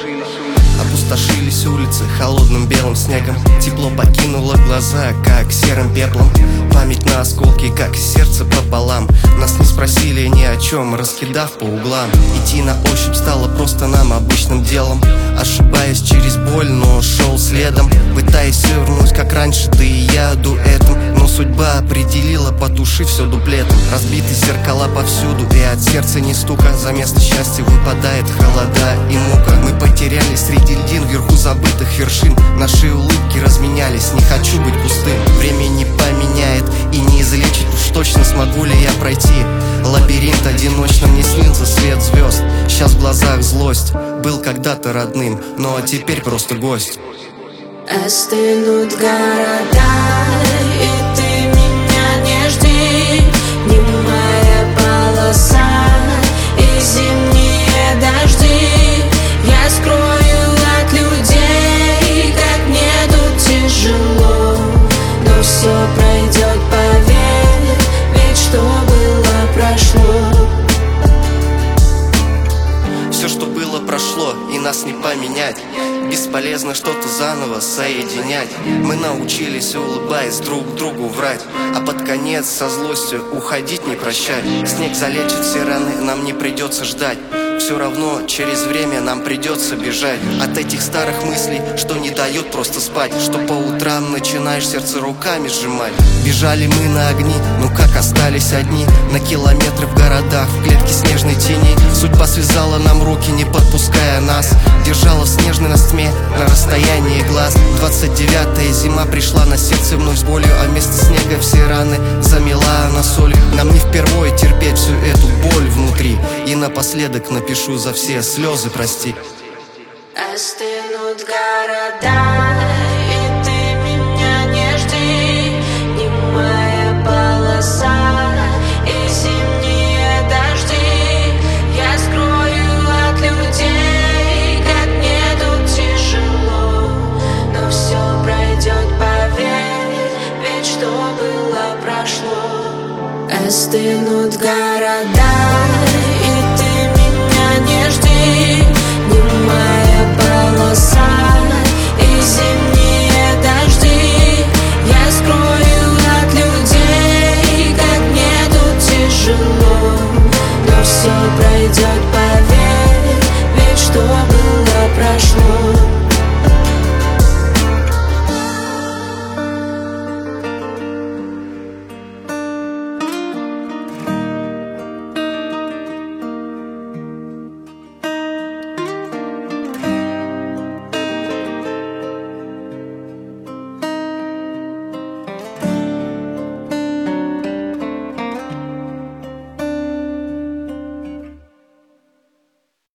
Опустошились улицы холодным белым снегом. Тепло покинуло глаза, как серым пеплом. Память на осколки, как сердце пополам. Нас не спросили ни о чем, раскидав по углам. Идти на ощупь стало просто нам обычным делом. Ошибаясь через боль, но шел следом, пытаясь вернуть, как раньше, ты и я дуэтом. Но судьба определила, потуши все дуплетом. Разбиты зеркала повсюду, и от сердца ни стука. За место счастья выпадает холода и мука. Мы потерялись среди льдин вверху забытых вершин. Наши улыбки разменялись, не хочу быть пустым. Время не поменяет и не излечит, уж точно смогу ли я пройти лабиринт одиночным. Не снился свет звезд, сейчас в глазах злость. Был когда-то родным, но теперь просто гость. Остынут города, и ты меня не жди. Немая полоса и зимние дожди. Я скрою от людей, как мне тут тяжело. Но все пройдет, поверь, ведь что было, прошло. Все, что было, прошло, и нас не поменять. Бесполезно что-то заново соединять. Мы научились, улыбаясь, друг другу врать, а под конец со злостью уходить не прощать. Снег залечит все раны, нам не придется ждать. Все равно через время нам придется бежать от этих старых мыслей, что не дает просто спать. Что по утрам начинаешь сердце руками сжимать. Бежали мы на огни, ну как остались одни. На километры в городах, в клетке снежной тени. Судьба связала нам руки, не подпуская нас. Держала в снежной настьме на расстоянии глаз. 29-я зима пришла на сердце вновь с болью, а вместо снега все раны замела она солью. Нам не впервые терпеть всю эту боль внутри. И напоследок напишу за все слезы прости. Остынут города, и ты меня не жди. Немая полоса и зимние дожди. Я скрою от людей, как мне тут тяжело. Но все пройдет, поверь, ведь что было, прошло. Остынут города, и ты меня не жди. Немая полоса